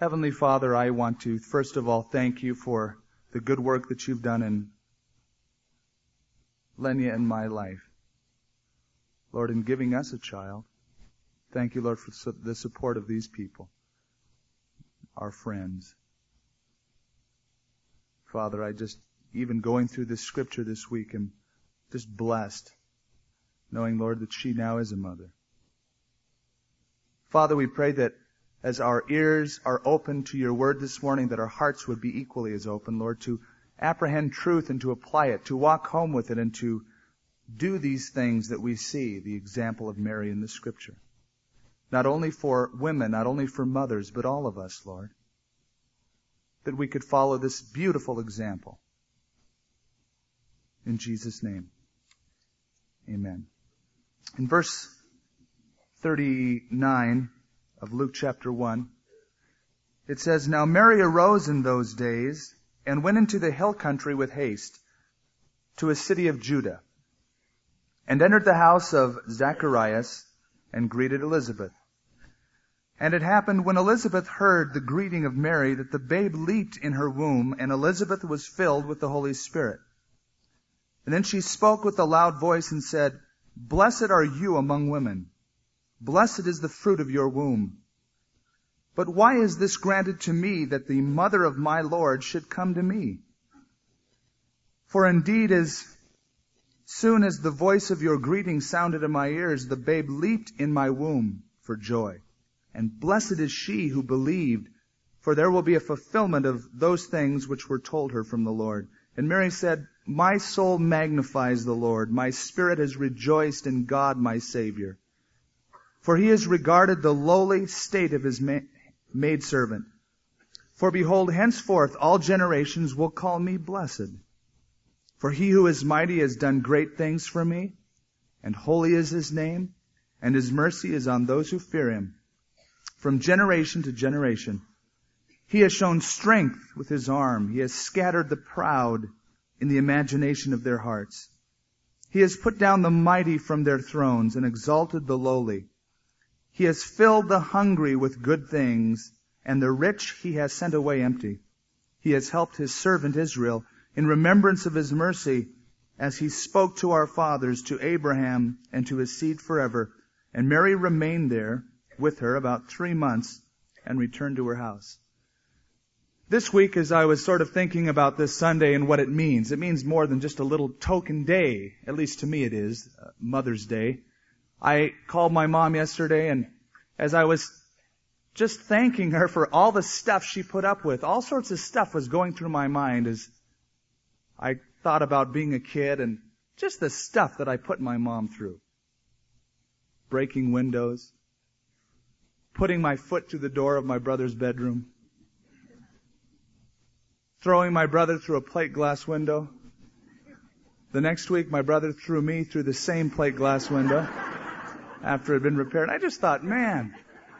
Heavenly Father, I want to first of all thank you for the good work that you've done in Lenya and my life. Lord, in giving us a child, thank you, Lord, for the support of these people, our friends. Father, I just, even going through this scripture this week, am just blessed, knowing, Lord, that she now is a mother. Father, we pray that as our ears are open to your word this morning, that our hearts would be equally as open, Lord, to apprehend truth and to apply it, to walk home with it and to do these things that we see, the example of Mary in the scripture. Not only for women, not only for mothers, but all of us, Lord. That we could follow this beautiful example. In Jesus' name, amen. In verse 39 of Luke chapter 1, it says, "Now Mary arose in those days and went into the hill country with haste to a city of Judah, and entered the house of Zacharias and greeted Elizabeth. And it happened when Elizabeth heard the greeting of Mary that the babe leaped in her womb, and Elizabeth was filled with the Holy Spirit. And then she spoke with a loud voice and said, 'Blessed are you among women. Blessed is the fruit of your womb. But why is this granted to me, that the mother of my Lord should come to me? For indeed, as soon as the voice of your greeting sounded in my ears, the babe leaped in my womb for joy. And blessed is she who believed, for there will be a fulfillment of those things which were told her from the Lord.' And Mary said, 'My soul magnifies the Lord. My spirit has rejoiced in God my Savior. For he has regarded the lowly state of his maidservant. For behold, henceforth all generations will call me blessed. For he who is mighty has done great things for me, and holy is his name, and his mercy is on those who fear him. From generation to generation, he has shown strength with his arm. He has scattered the proud in the imagination of their hearts. He has put down the mighty from their thrones and exalted the lowly. He has filled the hungry with good things, and the rich he has sent away empty. He has helped his servant Israel in remembrance of his mercy, as he spoke to our fathers, to Abraham, and to his seed forever.' And Mary remained there with her about 3 months and returned to her house." This week, as I was sort of thinking about this Sunday and what it means more than just a little token day. At least to me it is, Mother's Day. I called my mom yesterday, and as I was just thanking her for all the stuff she put up with, all sorts of stuff was going through my mind as I thought about being a kid and just the stuff that I put my mom through. Breaking windows, putting my foot through the door of my brother's bedroom, throwing my brother through a plate glass window. The next week, my brother threw me through the same plate glass window after it had been repaired. I just thought, man,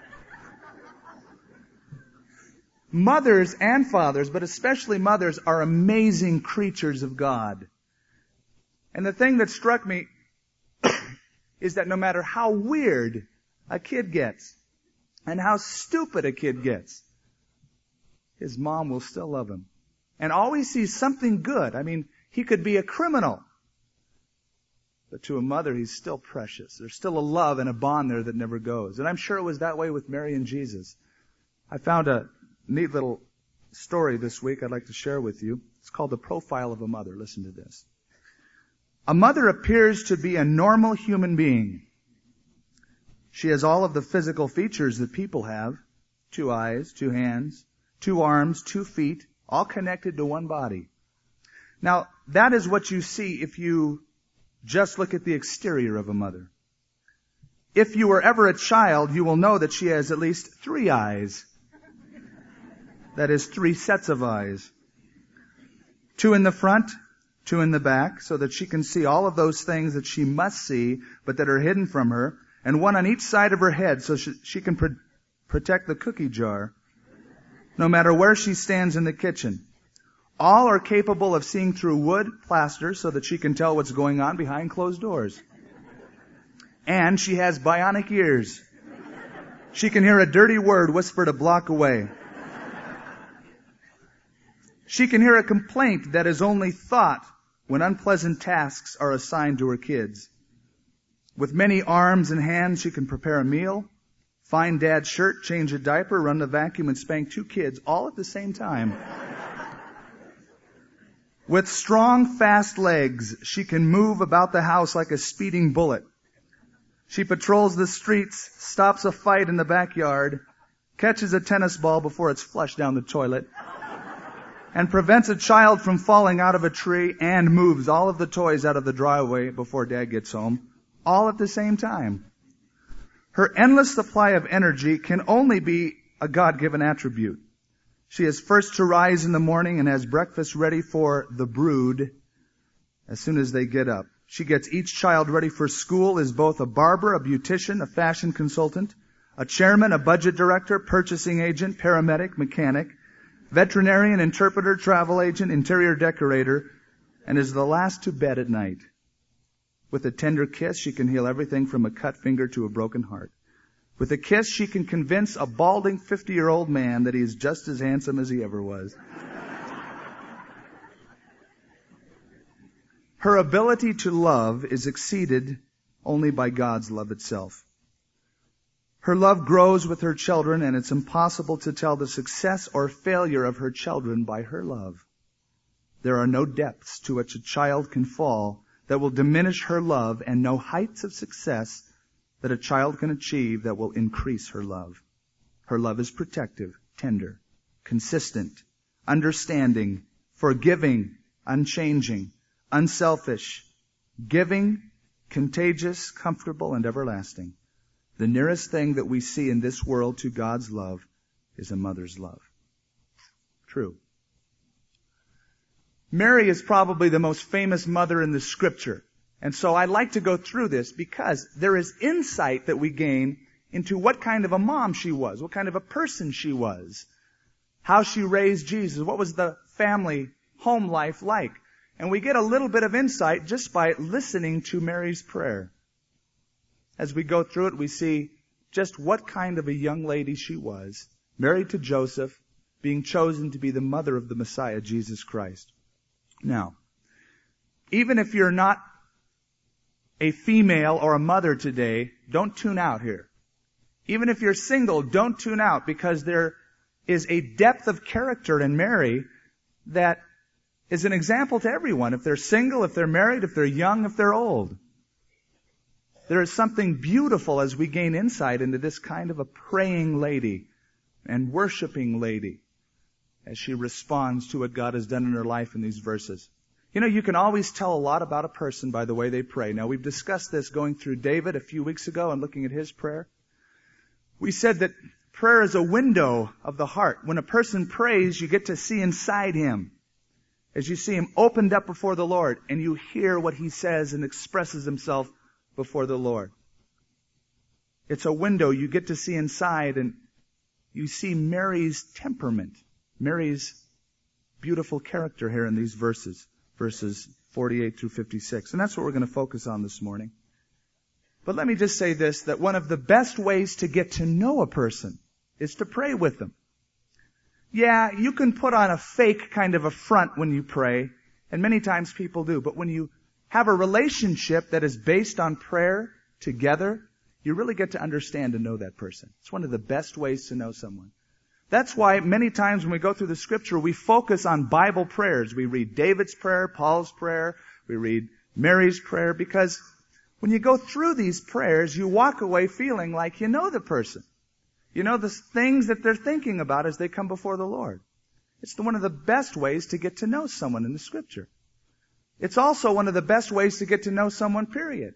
mothers and fathers, but especially mothers, are amazing creatures of God. And the thing that struck me is that no matter how weird a kid gets and how stupid a kid gets, his mom will still love him and always sees something good. I mean, he could be a criminal, but to a mother, he's still precious. There's still a love and a bond there that never goes. And I'm sure it was that way with Mary and Jesus. I found a neat little story this week I'd like to share with you. It's called The Profile of a Mother. Listen to this. A mother appears to be a normal human being. She has all of the physical features that people have. 2 eyes, 2 hands, 2 arms, 2 feet, all connected to one body. Now, that is what you see if you just look at the exterior of a mother. If you were ever a child, you will know that she has at least 3 eyes. That is 3 sets of eyes. 2 in the front, 2 in the back, so that she can see all of those things that she must see, but that are hidden from her. And 1 on each side of her head, so she can protect the cookie jar, no matter where she stands in the kitchen. All are capable of seeing through wood plaster so that she can tell what's going on behind closed doors. And she has bionic ears. She can hear a dirty word whispered a block away. She can hear a complaint that is only thought when unpleasant tasks are assigned to her kids. With many arms and hands, she can prepare a meal, find dad's shirt, change a diaper, run the vacuum, and spank 2 kids all at the same time. With strong, fast legs, she can move about the house like a speeding bullet. She patrols the streets, stops a fight in the backyard, catches a tennis ball before it's flushed down the toilet, and prevents a child from falling out of a tree, and moves all of the toys out of the driveway before Dad gets home, all at the same time. Her endless supply of energy can only be a God-given attribute. She is first to rise in the morning and has breakfast ready for the brood as soon as they get up. She gets each child ready for school, is both a barber, a beautician, a fashion consultant, a chairman, a budget director, purchasing agent, paramedic, mechanic, veterinarian, interpreter, travel agent, interior decorator, and is the last to bed at night. With a tender kiss, she can heal everything from a cut finger to a broken heart. With a kiss, she can convince a balding 50-year-old man that he is just as handsome as he ever was. Her ability to love is exceeded only by God's love itself. Her love grows with her children, and it's impossible to tell the success or failure of her children by her love. There are no depths to which a child can fall that will diminish her love, and no heights of success that a child can achieve that will increase her love. Her love is protective, tender, consistent, understanding, forgiving, unchanging, unselfish, giving, contagious, comfortable, and everlasting. The nearest thing that we see in this world to God's love is a mother's love. True. Mary is probably the most famous mother in the Scripture. And so I'd like to go through this because there is insight that we gain into what kind of a mom she was, what kind of a person she was, how she raised Jesus, what was the family home life like. And we get a little bit of insight just by listening to Mary's prayer. As we go through it, we see just what kind of a young lady she was, married to Joseph, being chosen to be the mother of the Messiah, Jesus Christ. Now, even if you're not a female or a mother today, don't tune out here. Even if you're single, don't tune out, because there is a depth of character in Mary that is an example to everyone. If they're single, if they're married, if they're young, if they're old. There is something beautiful as we gain insight into this kind of a praying lady and worshiping lady as she responds to what God has done in her life in these verses. You know, you can always tell a lot about a person by the way they pray. Now, we've discussed this going through David a few weeks ago and looking at his prayer. We said that prayer is a window of the heart. When a person prays, you get to see inside him. As you see him opened up before the Lord, and you hear what he says and expresses himself before the Lord. It's a window you get to see inside, and you see Mary's temperament, Mary's beautiful character here in these verses 48 through 56. And that's what we're going to focus on this morning. But let me just say this, that one of the best ways to get to know a person is to pray with them. Yeah, you can put on a fake kind of a front when you pray, and many times people do, but when you have a relationship that is based on prayer together, you really get to understand and know that person. It's one of the best ways to know someone. That's why many times when we go through the Scripture, we focus on Bible prayers. We read David's prayer, Paul's prayer, we read Mary's prayer, because when you go through these prayers, you walk away feeling like you know the person. You know the things that they're thinking about as they come before the Lord. It's one of the best ways to get to know someone in the Scripture. It's also one of the best ways to get to know someone, period.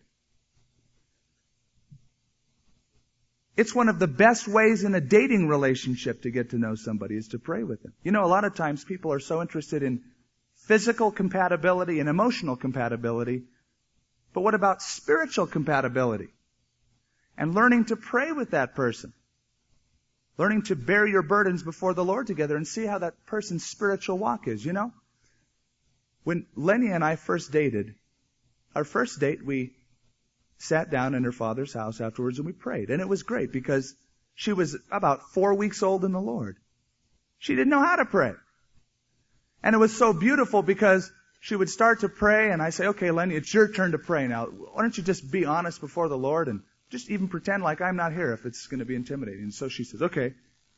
It's one of the best ways in a dating relationship to get to know somebody is to pray with them. You know, a lot of times people are so interested in physical compatibility and emotional compatibility, but what about spiritual compatibility? And learning to pray with that person. Learning to bear your burdens before the Lord together and see how that person's spiritual walk is, you know? When Lenny and I first dated, our first date, we sat down in her father's house afterwards and we prayed. And it was great because she was about 4 weeks old in the Lord. She didn't know how to pray. And it was so beautiful because she would start to pray, and I say, okay, Lenny, it's your turn to pray now. Why don't you just be honest before the Lord and just even pretend like I'm not here if it's going to be intimidating. And so she says, okay.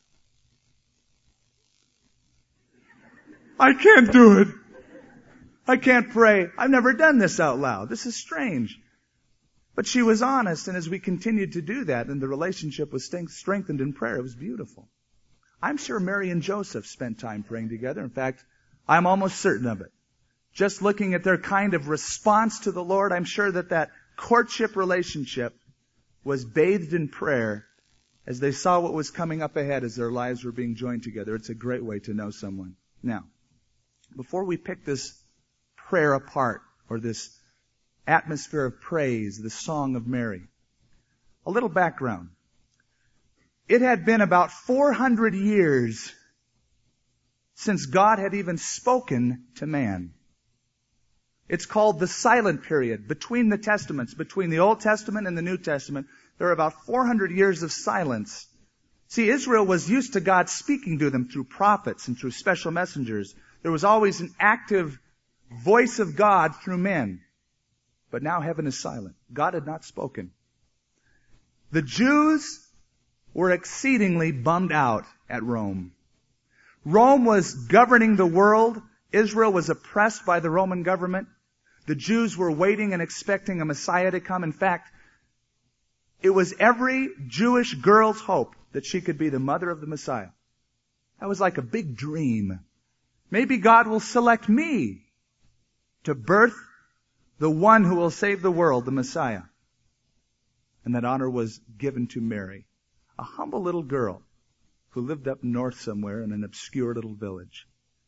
I can't do it. I can't pray. I've never done this out loud. This is strange. But she was honest, and as we continued to do that, and the relationship was strengthened in prayer, it was beautiful. I'm sure Mary and Joseph spent time praying together. In fact, I'm almost certain of it. Just looking at their kind of response to the Lord, I'm sure that courtship relationship was bathed in prayer as they saw what was coming up ahead as their lives were being joined together. It's a great way to know someone. Now, before we pick this prayer apart, or this atmosphere of praise, the Song of Mary, a little background. It had been about 400 years since God had even spoken to man. It's called the silent period between the Testaments, between the Old Testament and the New Testament. There are about 400 years of silence. See, Israel was used to God speaking to them through prophets and through special messengers. There was always an active voice of God through men. But now heaven is silent. God had not spoken. The Jews were exceedingly bummed out at Rome. Rome was governing the world. Israel was oppressed by the Roman government. The Jews were waiting and expecting a Messiah to come. In fact, it was every Jewish girl's hope that she could be the mother of the Messiah. That was like a big dream. Maybe God will select me to birth the one who will save the world, the Messiah. And that honor was given to Mary, a humble little girl who lived up north somewhere in an obscure little village.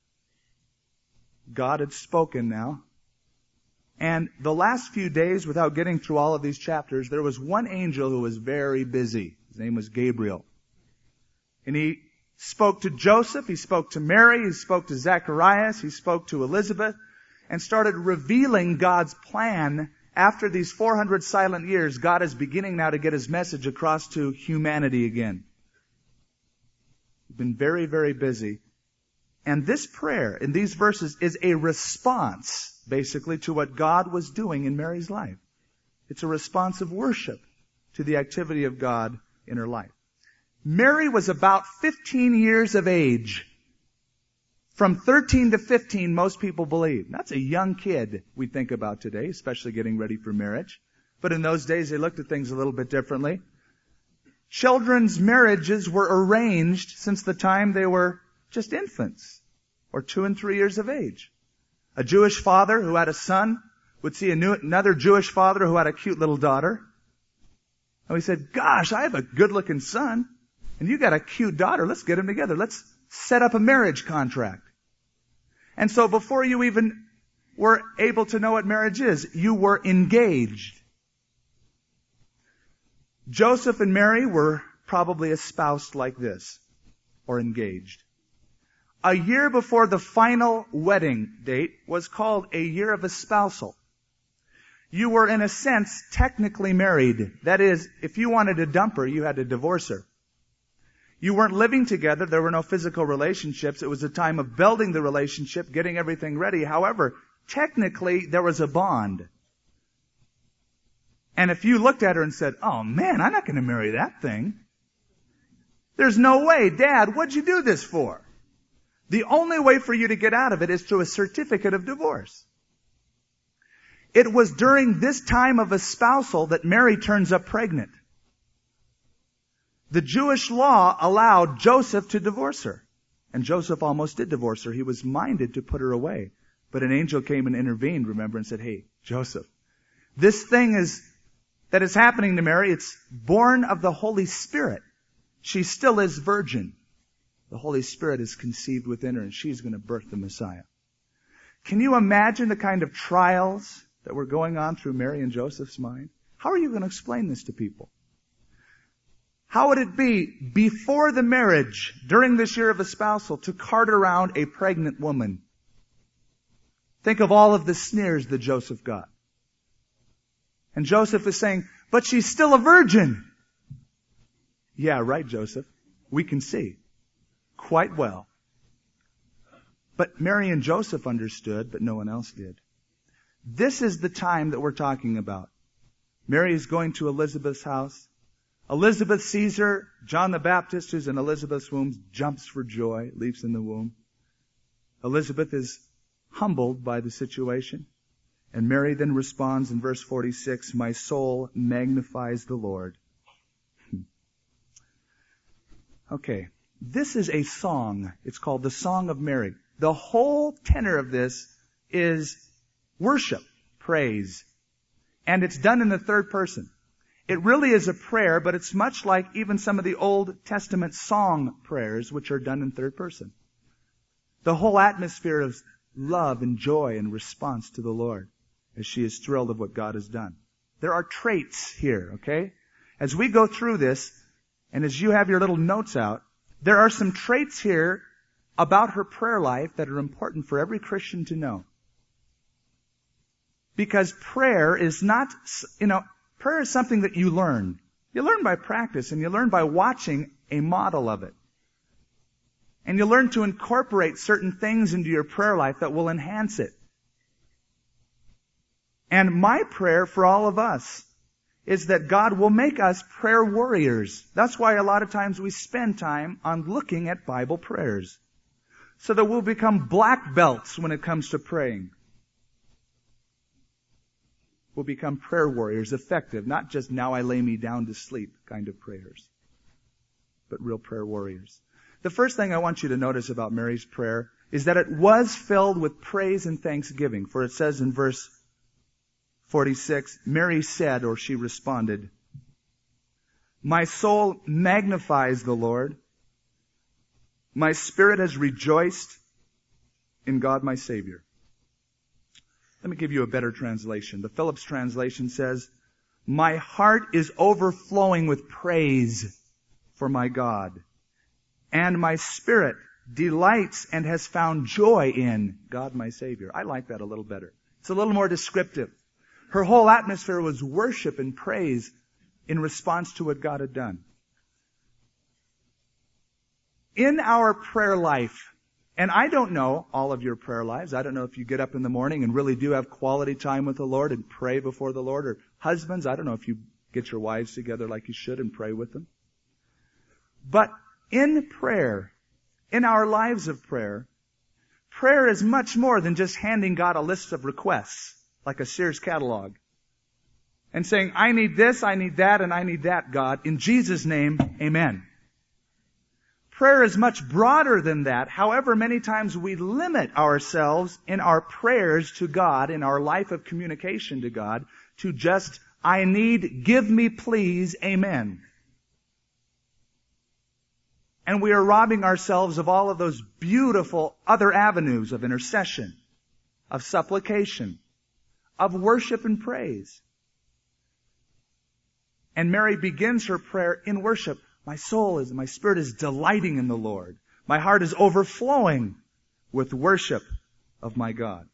God had spoken now. And the last few days, without getting through all of these chapters, there was one angel who was very busy. His name was Gabriel. And he spoke to Joseph, he spoke to Mary, he spoke to Zacharias, he spoke to Elizabeth, and started revealing God's plan. After these 400 silent years, God is beginning now to get His message across to humanity again. He's been very, very busy. And this prayer in these verses is a response, basically, to what God was doing in Mary's life. It's a response of worship to the activity of God in her life. Mary was about 15 years of age. From 13 to 15, most people believe. That's a young kid we think about today, especially getting ready for marriage. But in those days, they looked at things a little bit differently. Children's marriages were arranged since the time they were just infants, or 2 and 3 years of age. A Jewish father who had a son would see another Jewish father who had a cute little daughter. And he said, gosh, I have a good-looking son, and you got a cute daughter. Let's get them together. Let's set up a marriage contract. And so before you even were able to know what marriage is, you were engaged. Joseph and Mary were probably espoused like this, or engaged. A year before the final wedding date was called a year of espousal. You were, in a sense, technically married. That is, if you wanted to dump her, you had to divorce her. You weren't living together. There were no physical relationships. It was a time of building the relationship, getting everything ready. However, technically, there was a bond. And if you looked at her and said, oh man, I'm not going to marry that thing. There's no way. Dad, what'd you do this for? The only way for you to get out of it is through a certificate of divorce. It was during this time of espousal that Mary turns up pregnant. The Jewish law allowed Joseph to divorce her. And Joseph almost did divorce her. He was minded to put her away. But an angel came and intervened, remember, and said, hey, Joseph, this thing that is happening to Mary, it's born of the Holy Spirit. She still is virgin. The Holy Spirit is conceived within her, and she's going to birth the Messiah. Can you imagine the kind of trials that were going on through Mary and Joseph's mind? How are you going to explain this to people? How would it be before the marriage, during this year of espousal, to cart around a pregnant woman? Think of all of the sneers that Joseph got. And Joseph is saying, but she's still a virgin. Yeah, right, Joseph. We can see. Quite well. But Mary and Joseph understood, but no one else did. This is the time that we're talking about. Mary is going to Elizabeth's house. Elizabeth sees her. John the Baptist, who's in Elizabeth's womb, jumps for joy, leaps in the womb. Elizabeth is humbled by the situation. And Mary then responds in verse 46, "My soul magnifies the Lord." Okay, this is a song. It's called the Song of Mary. The whole tenor of this is worship, praise. And it's done in the third person. It really is a prayer, but it's much like even some of the Old Testament song prayers, which are done in third person. The whole atmosphere of love and joy and response to the Lord as she is thrilled of what God has done. There are traits here, okay? As we go through this, and as you have your little notes out, there are some traits here about her prayer life that are important for every Christian to know. Because prayer is not, prayer is something that you learn. You learn by practice, and you learn by watching a model of it. And you learn to incorporate certain things into your prayer life that will enhance it. And my prayer for all of us is that God will make us prayer warriors. That's why a lot of times we spend time on looking at Bible prayers. So that we'll become black belts when it comes to praying. We'll become prayer warriors, effective, not just now I lay me down to sleep kind of prayers, but real prayer warriors. The first thing I want you to notice about Mary's prayer is that it was filled with praise and thanksgiving. For it says in verse 46, Mary said, or she responded, "My soul magnifies the Lord. My spirit has rejoiced in God my Savior." Let me give you a better translation. The Phillips translation says, "My heart is overflowing with praise for my God, and my spirit delights and has found joy in God my Savior." I like that a little better. It's a little more descriptive. Her whole atmosphere was worship and praise in response to what God had done. In our prayer life, and I don't know all of your prayer lives. I don't know if you get up in the morning and really do have quality time with the Lord and pray before the Lord. Or husbands, I don't know if you get your wives together like you should and pray with them. But in prayer, in our lives of prayer, prayer is much more than just handing God a list of requests, like a Sears catalog, and saying, "I need this, I need that, and I need that, God. In Jesus' name, amen." Prayer is much broader than that. However, many times we limit ourselves in our prayers to God, in our life of communication to God, to just, "I need, give me please, amen." And we are robbing ourselves of all of those beautiful other avenues of intercession, of supplication, of worship and praise. And Mary begins her prayer in worship. My spirit is delighting in the Lord. My heart is overflowing with worship of my God.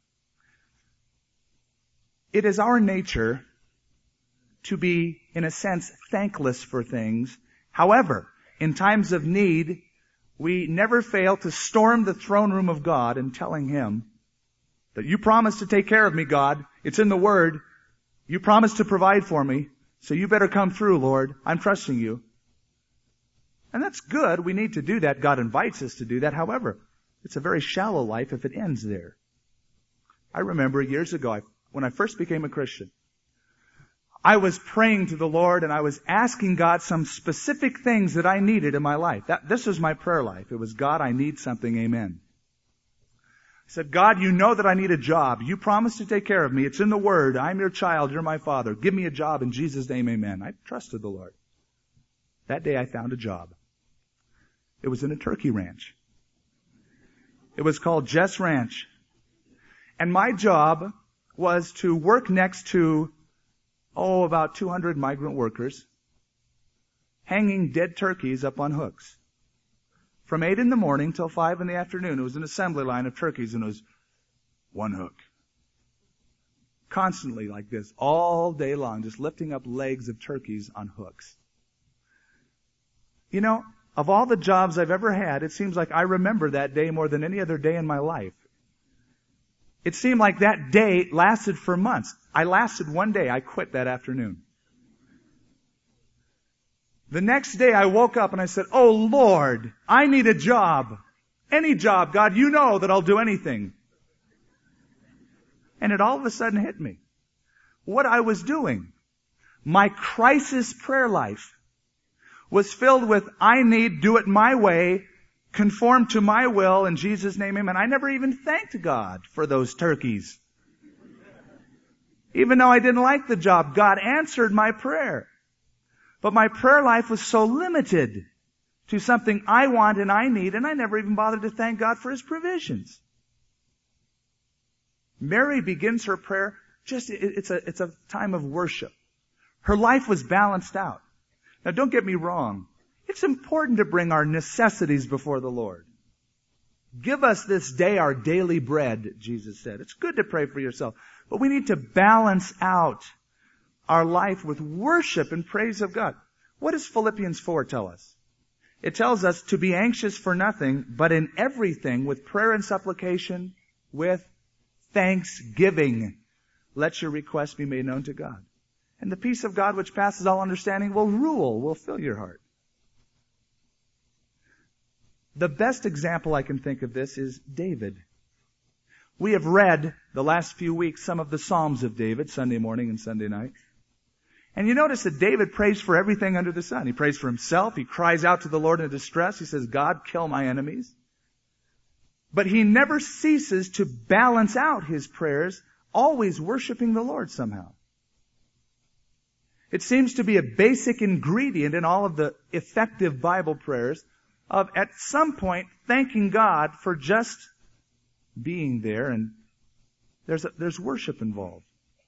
It is our nature to be, in a sense, thankless for things. However, in times of need, we never fail to storm the throne room of God and telling Him that you promised to take care of me, God. It's in the Word. You promised to provide for me. So you better come through, Lord. I'm trusting you. And that's good. We need to do that. God invites us to do that. However, it's a very shallow life if it ends there. I remember years ago, when I first became a Christian, I was praying to the Lord and I was asking God some specific things that I needed in my life. This was my prayer life. It was, "God, I need something, amen." I said, "God, you know that I need a job. You promised to take care of me. It's in the Word. I'm your child. You're my father. Give me a job in Jesus' name, amen." I trusted the Lord. That day I found a job. It was in a turkey ranch. It was called Jess Ranch. And my job was to work next to, about 200 migrant workers, hanging dead turkeys up on hooks. From 8 in the morning till 5 in the afternoon, it was an assembly line of turkeys, and it was one hook. Constantly like this, all day long, just lifting up legs of turkeys on hooks. Of all the jobs I've ever had, it seems like I remember that day more than any other day in my life. It seemed like that day lasted for months. I lasted one day. I quit that afternoon. The next day I woke up and I said, "Oh Lord, I need a job. Any job, God, you know that I'll do anything." And it all of a sudden hit me. What I was doing, my crisis prayer life, was filled with, I need, do it my way, conform to my will, in Jesus' name, amen. I never even thanked God for those turkeys. Even though I didn't like the job, God answered my prayer. But my prayer life was so limited to something I want and I need, and I never even bothered to thank God for His provisions. Mary begins her prayer, it's a time of worship. Her life was balanced out. Now don't get me wrong. It's important to bring our necessities before the Lord. Give us this day our daily bread, Jesus said. It's good to pray for yourself, but we need to balance out our life with worship and praise of God. What does Philippians 4 tell us? It tells us to be anxious for nothing, but in everything with prayer and supplication, with thanksgiving, let your requests be made known to God. And the peace of God which passes all understanding will fill your heart. The best example I can think of this is David. We have read the last few weeks some of the Psalms of David, Sunday morning and Sunday night. And you notice that David prays for everything under the sun. He prays for himself. He cries out to the Lord in distress. He says, God, kill my enemies. But he never ceases to balance out his prayers, always worshiping the Lord somehow. It seems to be a basic ingredient in all of the effective Bible prayers of at some point thanking God for just being there, and there's worship involved.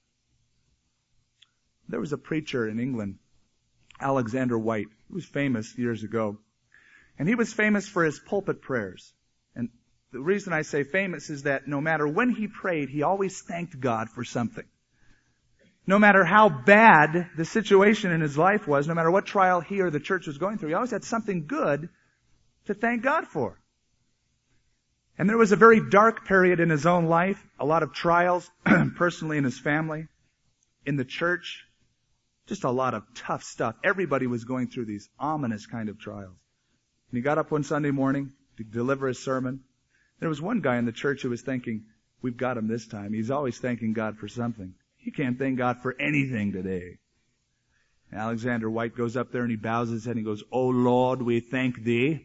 There was a preacher in England, Alexander White, who was famous years ago. And he was famous for his pulpit prayers. And the reason I say famous is that no matter when he prayed, he always thanked God for something. No matter how bad the situation in his life was, no matter what trial he or the church was going through, he always had something good to thank God for. And there was a very dark period in his own life, a lot of trials, personally in his family, in the church, just a lot of tough stuff. Everybody was going through these ominous kind of trials. And he got up one Sunday morning to deliver his sermon. There was one guy in the church who was thinking, we've got him this time. He's always thanking God for something. He can't thank God for anything today. And Alexander White goes up there and he bows his head and he goes, "O Lord, we thank Thee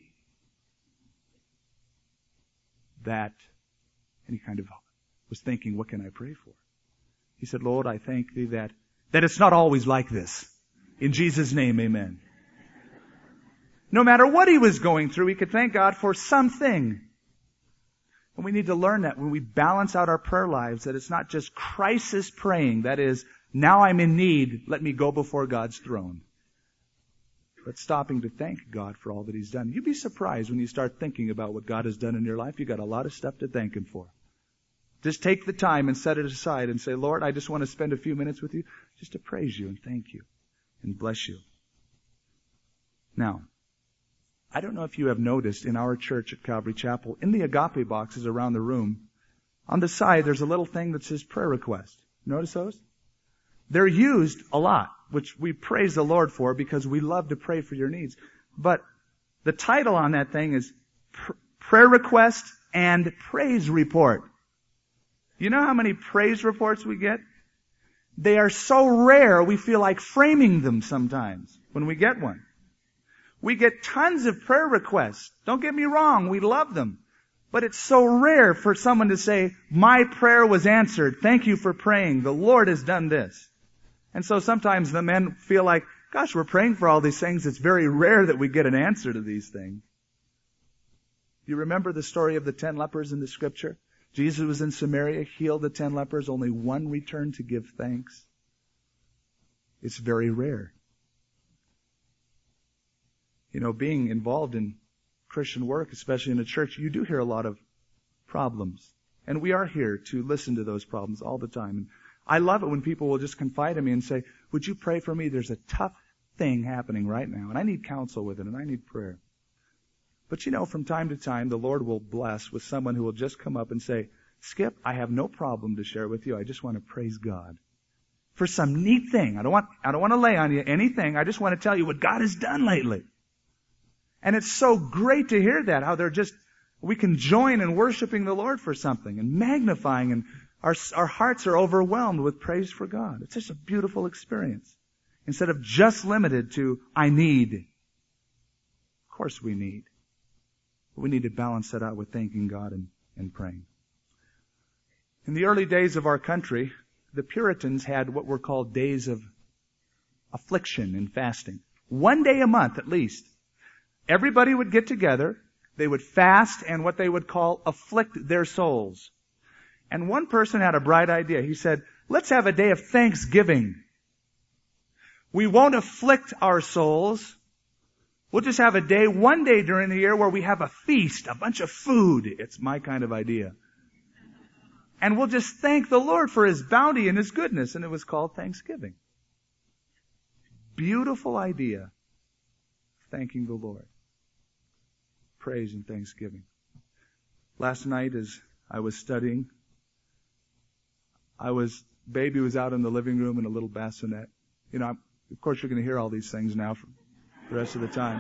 that," and he kind of was thinking, what can I pray for? He said, "Lord, I thank Thee that it's not always like this. In Jesus' name, amen." No matter what he was going through, he could thank God for something. And we need to learn that when we balance out our prayer lives, that it's not just crisis praying. That is, now I'm in need, let me go before God's throne. But stopping to thank God for all that He's done. You'd be surprised when you start thinking about what God has done in your life. You've got a lot of stuff to thank Him for. Just take the time and set it aside and say, Lord, I just want to spend a few minutes with You just to praise You and thank You and bless You. Now, I don't know if you have noticed in our church at Calvary Chapel, in the agape boxes around the room, on the side there's a little thing that says prayer request. Notice those? They're used a lot, which we praise the Lord for because we love to pray for your needs. But the title on that thing is Prayer Request and Praise Report. You know how many praise reports we get? They are so rare we feel like framing them sometimes when we get one. We get tons of prayer requests. Don't get me wrong, we love them. But it's so rare for someone to say, my prayer was answered. Thank you for praying. The Lord has done this. And so sometimes the men feel like, gosh, we're praying for all these things. It's very rare that we get an answer to these things. You remember the story of the 10 lepers in the scripture? Jesus was in Samaria, healed the 10 lepers. Only one returned to give thanks. It's very rare. You know, being involved in Christian work, especially in a church, you do hear a lot of problems. And we are here to listen to those problems all the time. And I love it when people will just confide in me and say, would you pray for me? There's a tough thing happening right now, and I need counsel with it, and I need prayer. But from time to time, the Lord will bless with someone who will just come up and say, Skip, I have no problem to share with you. I just want to praise God for some neat thing. I don't want to lay on you anything. I just want to tell you what God has done lately. And it's so great to hear that, how we can join in worshiping the Lord for something and magnifying, and our hearts are overwhelmed with praise for God. It's just a beautiful experience. Instead of just limited to, I need. Of course we need. But we need to balance that out with thanking God and praying. In the early days of our country, the Puritans had what were called days of affliction and fasting. 1 day a month at least. Everybody would get together. They would fast and what they would call afflict their souls. And one person had a bright idea. He said, let's have a day of thanksgiving. We won't afflict our souls. We'll just have a day, 1 day during the year where we have a feast, a bunch of food. It's my kind of idea. And we'll just thank the Lord for His bounty and His goodness. And it was called Thanksgiving. Beautiful idea. Thanking the Lord. Praise and thanksgiving. Last night as I was studying, baby was out in the living room in a little bassinet. Of course you're going to hear all these things now for the rest of the time.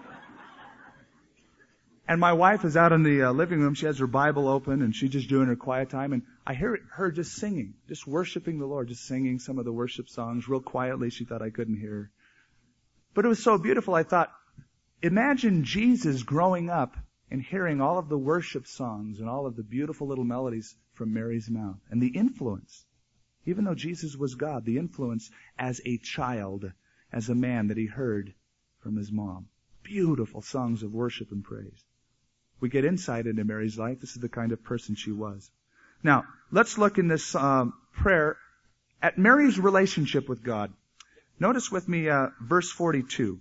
And my wife is out in the living room. She has her Bible open and she's just doing her quiet time. And I hear her just singing, just worshiping the Lord, just singing some of the worship songs real quietly. She thought I couldn't hear her. But it was so beautiful. I thought, imagine Jesus growing up and hearing all of the worship songs and all of the beautiful little melodies from Mary's mouth. And the influence, even though Jesus was God, the influence as a child, as a man that He heard from His mom. Beautiful songs of worship and praise. We get insight into Mary's life. This is the kind of person she was. Now, let's look in this prayer at Mary's relationship with God. Notice with me verse 42.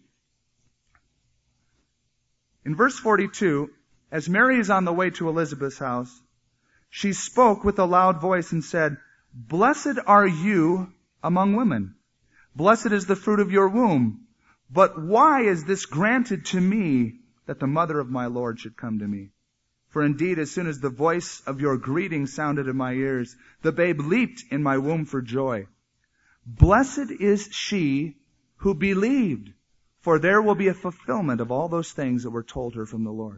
In verse 42, as Mary is on the way to Elizabeth's house, she spoke with a loud voice and said, Blessed are you among women. Blessed is the fruit of your womb. But why is this granted to me, that the mother of my Lord should come to me? For indeed, as soon as the voice of your greeting sounded in my ears, the babe leaped in my womb for joy. Blessed is she who believed, for there will be a fulfillment of all those things that were told her from the Lord.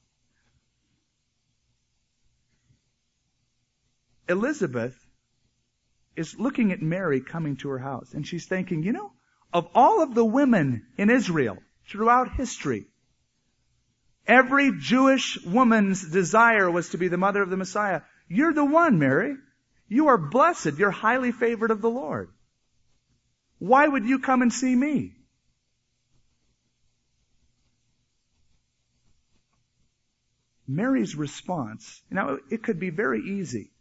Elizabeth is looking at Mary coming to her house, and she's thinking, of all of the women in Israel throughout history, every Jewish woman's desire was to be the mother of the Messiah. You're the one, Mary. You are blessed. You're highly favored of the Lord. Why would you come and see me? Mary's response, it could be very easy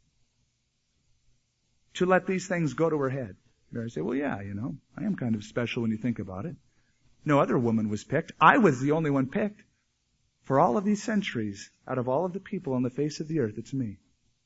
to let these things go to her head. Mary say, well, yeah, I am kind of special when you think about it. No other woman was picked. I was the only one picked. For all of these centuries, out of all of the people on the face of the earth, it's me.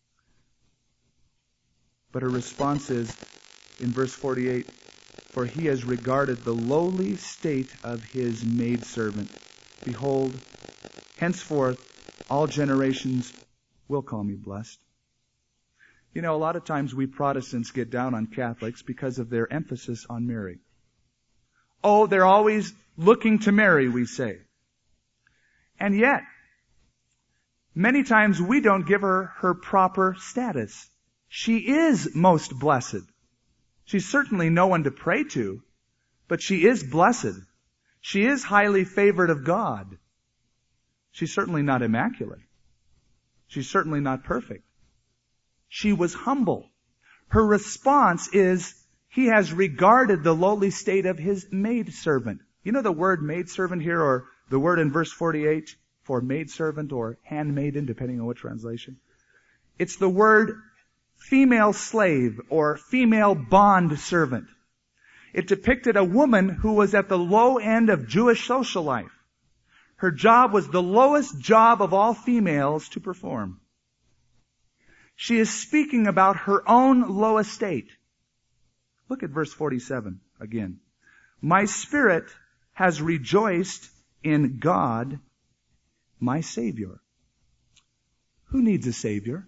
But her response is, in verse 48, for He has regarded the lowly state of His maidservant. Behold, henceforth all generations will call me blessed. A lot of times we Protestants get down on Catholics because of their emphasis on Mary. Oh, they're always looking to Mary, we say. And yet, many times we don't give her her proper status. She is most blessed. She's certainly no one to pray to, but she is blessed. She is highly favored of God. She's certainly not immaculate. She's certainly not perfect. She was humble. Her response is, He has regarded the lowly state of His maidservant. The word maidservant here, or the word in verse 48 for maidservant or handmaiden, depending on what translation. It's the word female slave or female bond servant. It depicted a woman who was at the low end of Jewish social life. Her job was the lowest job of all females to perform. She is speaking about her own low estate. Look at verse 47 again. My spirit has rejoiced in God, my Savior. Who needs a Savior?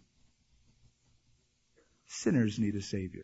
Sinners need a Savior.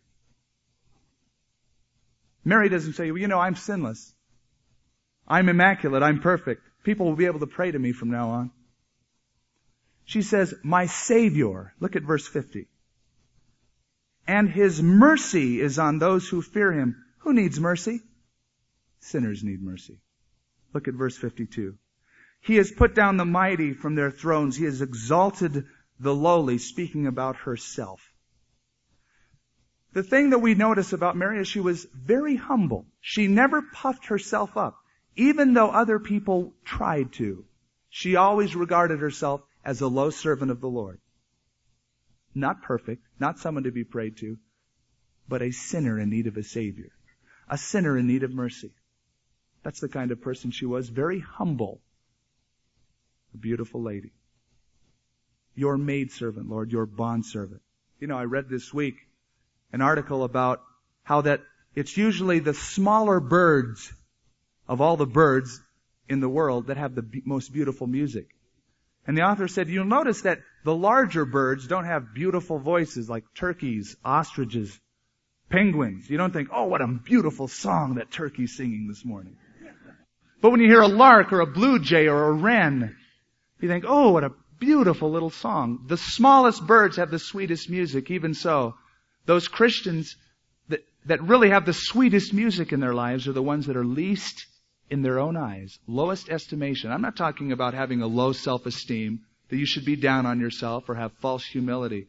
Mary doesn't say, well, I'm sinless. I'm immaculate. I'm perfect. People will be able to pray to me from now on. She says, my Savior. Look at verse 50. And His mercy is on those who fear Him. Who needs mercy? Sinners need mercy. Look at verse 52. He has put down the mighty from their thrones. He has exalted the lowly, speaking about herself. The thing that we notice about Mary is she was very humble. She never puffed herself up, even though other people tried to. She always regarded herself as a low servant of the Lord. Not perfect, not someone to be prayed to, but a sinner in need of a Savior. A sinner in need of mercy. That's the kind of person she was, very humble. A beautiful lady. Your maidservant, Lord, your bondservant. I read this week an article about how that it's usually the smaller birds of all the birds in the world that have the most beautiful music. And the author said, you'll notice that the larger birds don't have beautiful voices like turkeys, ostriches, penguins. You don't think, oh, what a beautiful song that turkey's singing this morning. But when you hear a lark or a blue jay or a wren, you think, oh, what a beautiful little song. The smallest birds have the sweetest music. Even so, those Christians that really have the sweetest music in their lives are the ones that are least in their own eyes, lowest estimation. I'm not talking about having a low self-esteem, that you should be down on yourself or have false humility.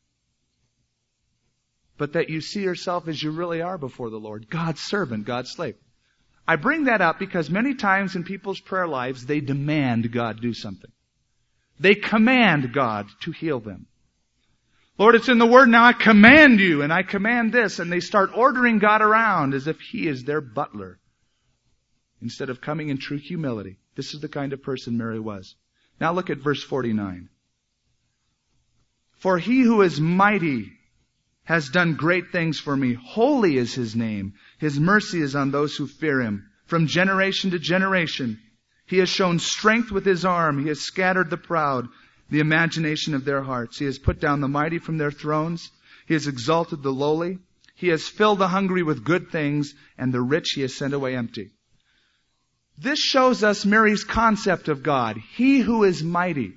But that you see yourself as you really are before the Lord, God's servant, God's slave. I bring that up because many times in people's prayer lives, they demand God do something. They command God to heal them. Lord, it's in the Word now, I command you, and I command this, and they start ordering God around as if He is their butler, instead of coming in true humility. This is the kind of person Mary was. Now look at verse 49. For He who is mighty has done great things for me. Holy is His name. His mercy is on those who fear Him. From generation to generation, He has shown strength with His arm. He has scattered the proud, the imagination of their hearts. He has put down the mighty from their thrones. He has exalted the lowly. He has filled the hungry with good things, and the rich He has sent away empty. This shows us Mary's concept of God. He who is mighty.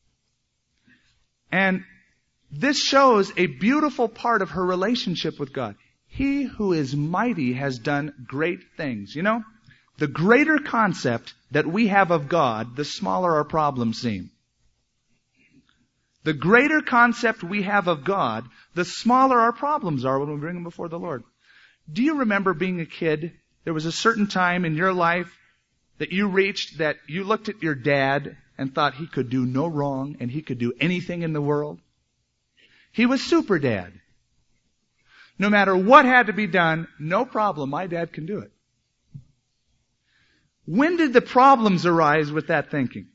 And this shows a beautiful part of her relationship with God. He who is mighty has done great things. The greater concept that we have of God, the smaller our problems seem. The greater concept we have of God, the smaller our problems are when we bring them before the Lord. Do you remember being a kid? There was a certain time in your life that you reached that you looked at your dad and thought he could do no wrong and he could do anything in the world. He was super dad. No matter what had to be done, no problem, my dad can do it. When did the problems arise with that thinking?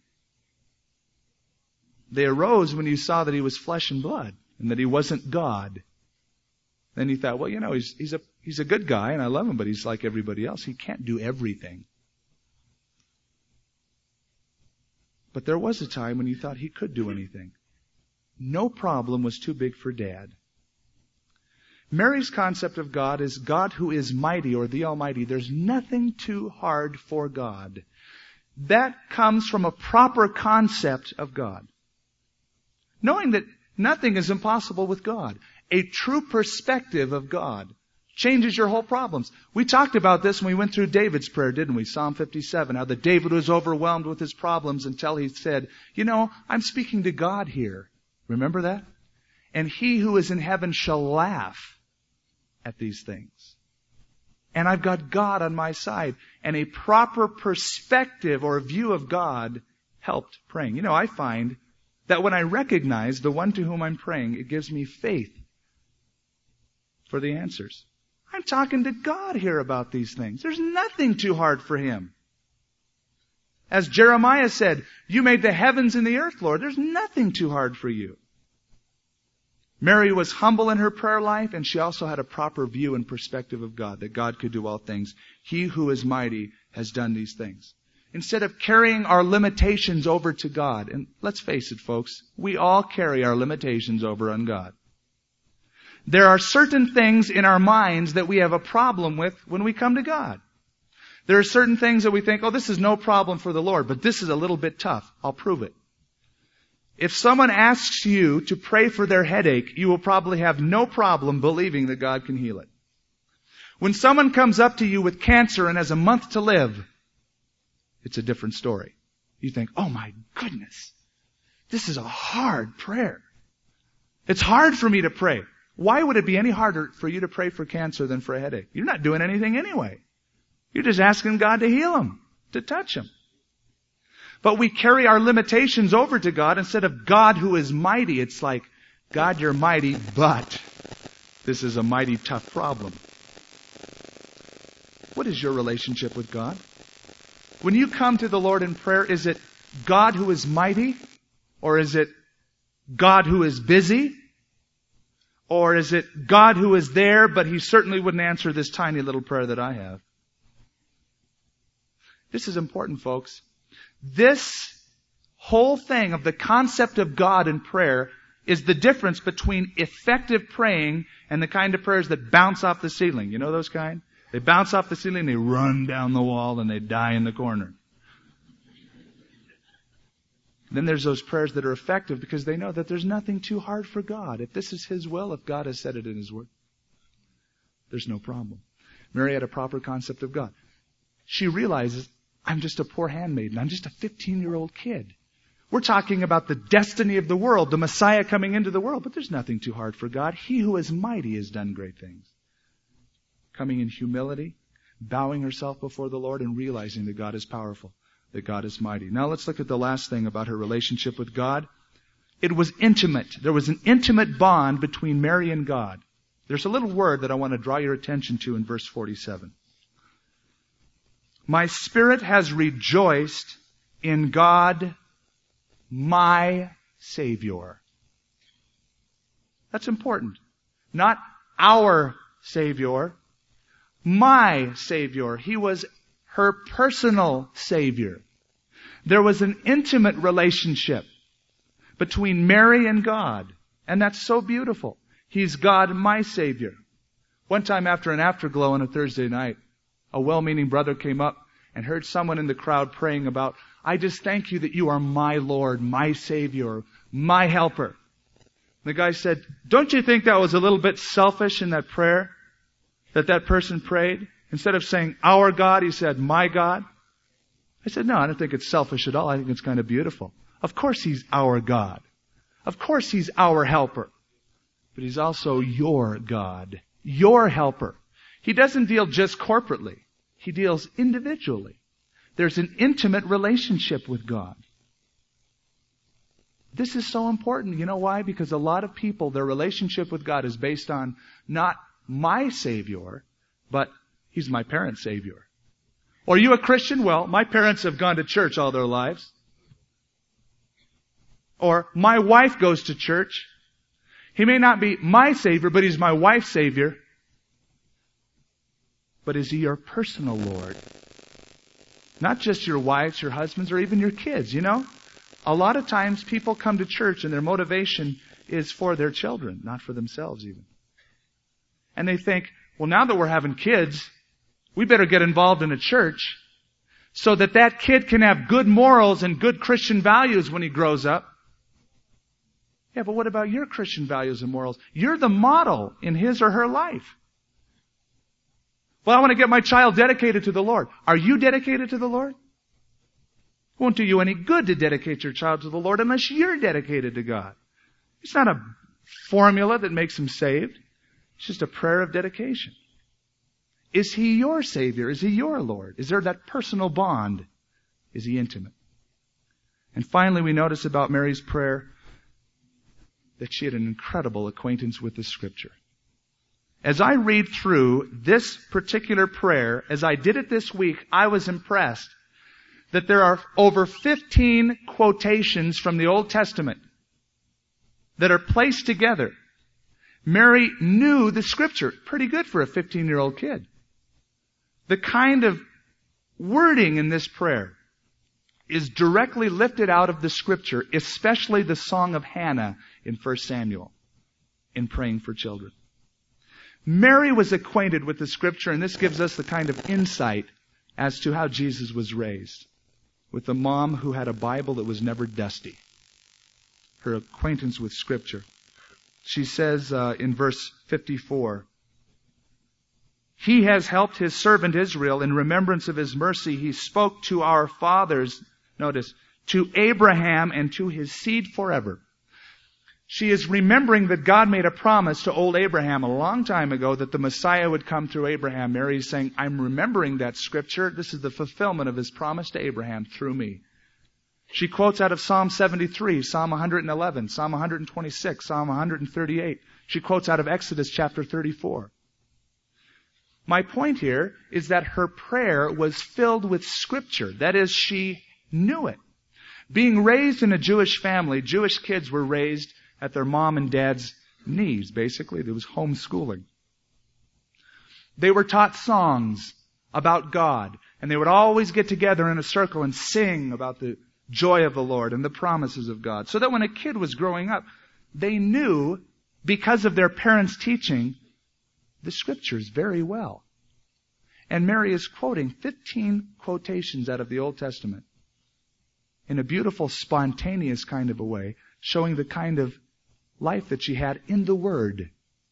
They arose when you saw that he was flesh and blood and that he wasn't God. Then you thought, well, he's a good guy and I love him, but he's like everybody else. He can't do everything. But there was a time when you thought he could do anything. No problem was too big for Dad. Mary's concept of God is God who is mighty, or the Almighty. There's nothing too hard for God. That comes from a proper concept of God. Knowing that nothing is impossible with God. A true perspective of God changes your whole problems. We talked about this when we went through David's prayer, didn't we? Psalm 57, how that David was overwhelmed with his problems until he said, I'm speaking to God here. Remember that? And He who is in heaven shall laugh at these things. And I've got God on my side. And a proper perspective or view of God helped praying. I find that when I recognize the one to whom I'm praying, it gives me faith for the answers. I'm talking to God here about these things. There's nothing too hard for Him. As Jeremiah said, you made the heavens and the earth, Lord. There's nothing too hard for you. Mary was humble in her prayer life, and she also had a proper view and perspective of God, that God could do all things. He who is mighty has done these things. instead of carrying our limitations over to God. And let's face it, folks, we all carry our limitations over on God. There are certain things in our minds that we have a problem with when we come to God. There are certain things that we think, oh, this is no problem for the Lord, but this is a little bit tough. I'll prove it. If someone asks you to pray for their headache, you will probably have no problem believing that God can heal it. When someone comes up to you with cancer and has a month to live, it's a different story. You think, oh my goodness, this is a hard prayer. It's hard for me to pray. Why would it be any harder for you to pray for cancer than for a headache? You're not doing anything anyway. You're just asking God to heal him, to touch him. But we carry our limitations over to God instead of God who is mighty. It's like, God, you're mighty, but this is a mighty tough problem. What is your relationship with God? When you come to the Lord in prayer, is it God who is mighty? Or is it God who is busy? Or is it God who is there, but He certainly wouldn't answer this tiny little prayer that I have? This is important, folks. This whole thing of the concept of God in prayer is the difference between effective praying and the kind of prayers that bounce off the ceiling. You know those kind? They bounce off the ceiling, they run down the wall, and they die in the corner. Then there's those prayers that are effective because they know that there's nothing too hard for God. If this is His will, if God has said it in His Word, there's no problem. Mary had a proper concept of God. She realizes, I'm just a poor handmaiden. I'm just a 15-year-old kid. We're talking about the destiny of the world, the Messiah coming into the world, but there's nothing too hard for God. He who is mighty has done great things. Coming in humility, bowing herself before the Lord, and realizing that God is powerful, that God is mighty. Now let's look at the last thing about her relationship with God. It was intimate. There was an intimate bond between Mary and God. There's a little word that I want to draw your attention to in verse 47. My spirit has rejoiced in God, my Savior. That's important. Not our Savior, my Savior. He was her personal Savior. There was an intimate relationship between Mary and God. And that's so beautiful. He's God, my Savior. One time after an afterglow on a Thursday night, a well-meaning brother came up and heard someone in the crowd praying about, I just thank you that you are my Lord, my Savior, my helper. The guy said, don't you think that was a little bit selfish in that prayer that person prayed? Instead of saying, our God, he said, my God. I said, no, I don't think it's selfish at all. I think it's kind of beautiful. Of course He's our God. Of course He's our helper. But He's also your God, your helper. He doesn't deal just corporately. He deals individually. There's an intimate relationship with God. This is so important. You know why? Because a lot of people, their relationship with God is based on not my Savior, but He's my parents' Savior. Or are you a Christian? Well, my parents have gone to church all their lives. Or my wife goes to church. He may not be my Savior, but He's my wife's Savior. But is He your personal Lord? Not just your wives, your husbands, or even your kids, you know? A lot of times people come to church and their motivation is for their children, not for themselves even. And they think, well, now that we're having kids, we better get involved in a church so that that kid can have good morals and good Christian values when he grows up. Yeah, but what about your Christian values and morals? You're the model in his or her life. Well, I want to get my child dedicated to the Lord. Are you dedicated to the Lord? It won't do you any good to dedicate your child to the Lord unless you're dedicated to God. It's not a formula that makes him saved. It's just a prayer of dedication. Is He your Savior? Is He your Lord? Is there that personal bond? Is He intimate? And finally, we notice about Mary's prayer that she had an incredible acquaintance with the Scripture. As I read through this particular prayer, as I did it this week, I was impressed that there are over 15 quotations from the Old Testament that are placed together. Mary knew the Scripture. Pretty good for a 15-year-old kid. The kind of wording in this prayer, is directly lifted out of the Scripture, especially the Song of Hannah in 1 Samuel, in praying for children. Mary was acquainted with the Scripture, and this gives us the kind of insight as to how Jesus was raised, with a mom who had a Bible that was never dusty. Her acquaintance with Scripture. She says in verse 54, He has helped His servant Israel in remembrance of His mercy. He spoke to our fathers, notice, to Abraham and to his seed forever. She is remembering that God made a promise to old Abraham a long time ago that the Messiah would come through Abraham. Mary is saying, I'm remembering that Scripture. This is the fulfillment of His promise to Abraham through me. She quotes out of Psalm 73, Psalm 111, Psalm 126, Psalm 138. She quotes out of Exodus chapter 34. My point here is that her prayer was filled with Scripture. That is, she knew it. Being raised in a Jewish family, Jewish kids were raised at their mom and dad's knees, basically. There was homeschooling. They were taught songs about God, and they would always get together in a circle and sing about the joy of the Lord and the promises of God. So that when a kid was growing up, they knew, because of their parents' teaching, the Scriptures very well. And Mary is quoting 15 quotations out of the Old Testament in a beautiful, spontaneous kind of a way, showing the kind of life that she had in the Word.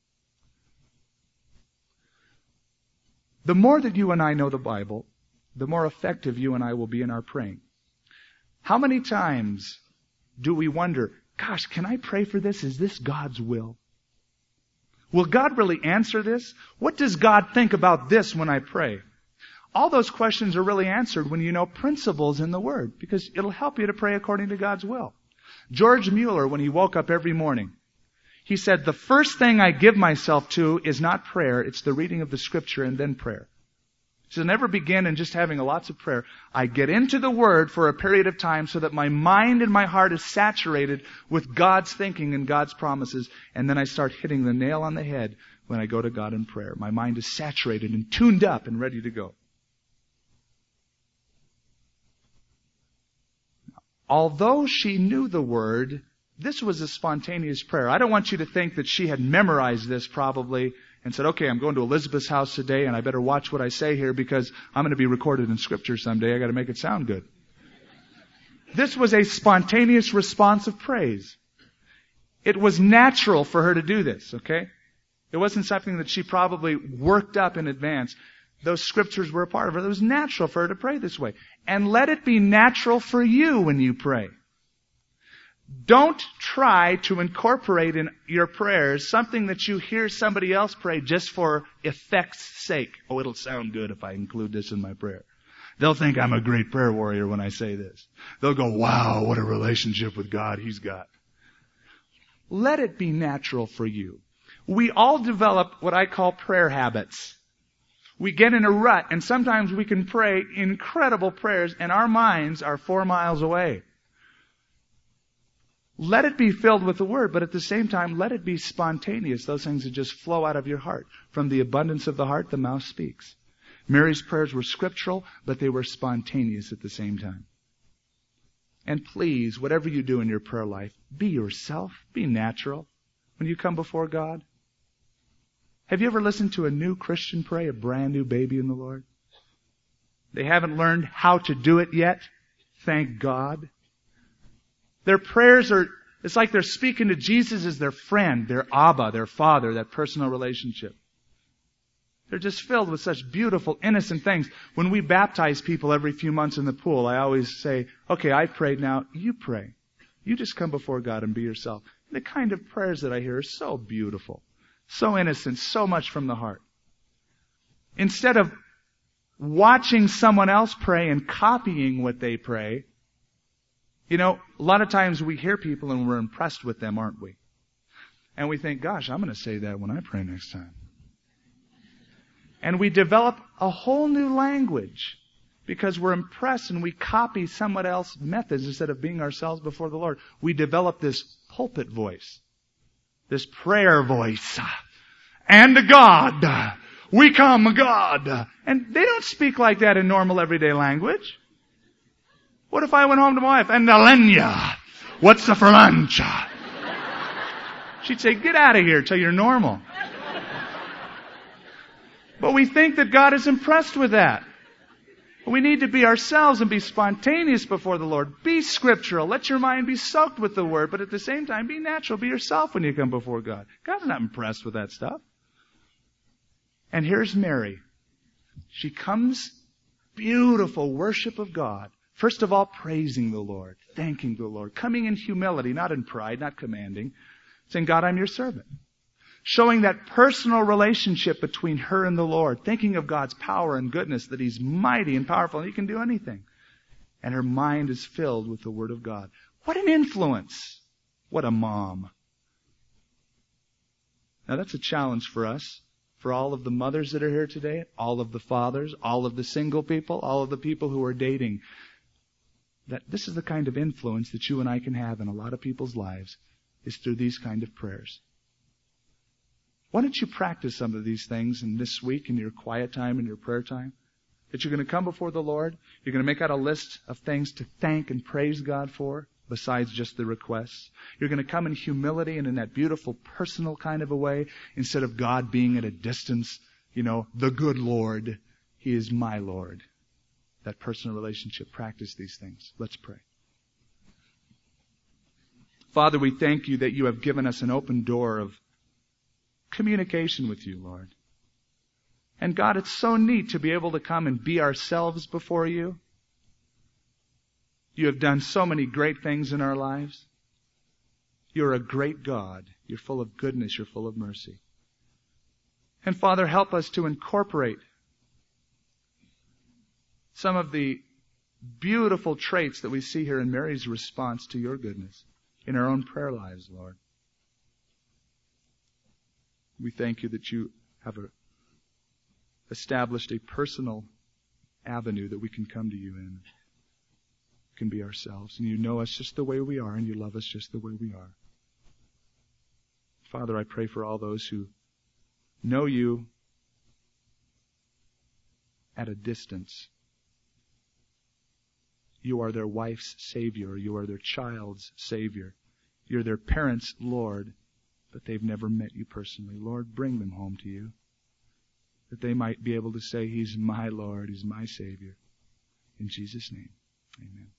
The more that you and I know the Bible, the more effective you and I will be in our praying. How many times do we wonder, gosh, can I pray for this? Is this God's will? Will God really answer this? What does God think about this when I pray? All those questions are really answered when you know principles in the Word, because it'll help you to pray according to God's will. George Mueller, when he woke up every morning, he said, the first thing I give myself to is not prayer, it's the reading of the Scripture and then prayer. He says, never begin in just having lots of prayer. I get into the Word for a period of time so that my mind and my heart is saturated with God's thinking and God's promises, and then I start hitting the nail on the head when I go to God in prayer. My mind is saturated and tuned up and ready to go. Although she knew the Word, this was a spontaneous prayer. I don't want you to think that she had memorized this probably and said, okay, I'm going to Elizabeth's house today and I better watch what I say here because I'm going to be recorded in Scripture someday. I got to make it sound good. This was a spontaneous response of praise. It was natural for her to do this, okay? It wasn't something that she probably worked up in advance. Those Scriptures were a part of her. It was natural for her to pray this way. And let it be natural for you when you pray. Don't try to incorporate in your prayers something that you hear somebody else pray just for effect's sake. Oh, it'll sound good if I include this in my prayer. They'll think I'm a great prayer warrior when I say this. They'll go, wow, what a relationship with God he's got. Let it be natural for you. We all develop what I call prayer habits. We get in a rut, and sometimes we can pray incredible prayers, and our minds are 4 miles away. Let it be filled with the Word, but at the same time, let it be spontaneous. Those things that just flow out of your heart. From the abundance of the heart, the mouth speaks. Mary's prayers were scriptural, but they were spontaneous at the same time. And please, whatever you do in your prayer life, be yourself. Be natural when you come before God. Have you ever listened to a new Christian pray, a brand new baby in the Lord? They haven't learned how to do it yet. Thank God. Their prayers it's like they're speaking to Jesus as their friend, their Abba, their Father, that personal relationship. They're just filled with such beautiful, innocent things. When we baptize people every few months in the pool, I always say, okay, I prayed, now you pray. You just come before God and be yourself. The kind of prayers that I hear are so beautiful, so innocent, so much from the heart. Instead of watching someone else pray and copying what they pray, you know, a lot of times we hear people and we're impressed with them, aren't we? And we think, gosh, I'm going to say that when I pray next time. And we develop a whole new language because we're impressed and we copy someone else's methods instead of being ourselves before the Lord. We develop this pulpit voice, this prayer voice. And to God, we come, God. And they don't speak like that in normal everyday language. What if I went home to my wife, and Alenia, what's the for lunch? She'd say, get out of here till you're normal. But we think that God is impressed with that. We need to be ourselves and be spontaneous before the Lord. Be scriptural. Let your mind be soaked with the Word, but at the same time, be natural. Be yourself when you come before God. God's not impressed with that stuff. And here's Mary. She comes, beautiful worship of God. First of all, praising the Lord, thanking the Lord, coming in humility, not in pride, not commanding, saying, God, I'm your servant. Showing that personal relationship between her and the Lord, thinking of God's power and goodness, that He's mighty and powerful and He can do anything. And her mind is filled with the Word of God. What an influence. What a mom. Now that's a challenge for us, for all of the mothers that are here today, all of the fathers, all of the single people, all of the people who are dating, that this is the kind of influence that you and I can have in a lot of people's lives, is through these kind of prayers. Why don't you practice some of these things in this week in your quiet time and your prayer time? That you're going to come before the Lord. You're going to make out a list of things to thank and praise God for, besides just the requests. You're going to come in humility and in that beautiful personal kind of a way, instead of God being at a distance, the good Lord. He is my Lord. That personal relationship. Practice these things. Let's pray. Father, we thank you that you have given us an open door of communication with you, Lord. And God, it's so neat to be able to come and be ourselves before you. You have done so many great things in our lives. You're a great God. You're full of goodness. You're full of mercy. And Father, help us to incorporate some of the beautiful traits that we see here in Mary's response to your goodness in our own prayer lives, Lord. We thank you that you have established a personal avenue that we can come to you in. We can be ourselves. And you know us just the way we are, and you love us just the way we are. Father, I pray for all those who know you at a distance. You are their wife's Savior. You are their child's Savior. You're their parents' Lord. But they've never met you personally. Lord, bring them home to you, that they might be able to say, He's my Lord, He's my Savior. In Jesus' name, amen.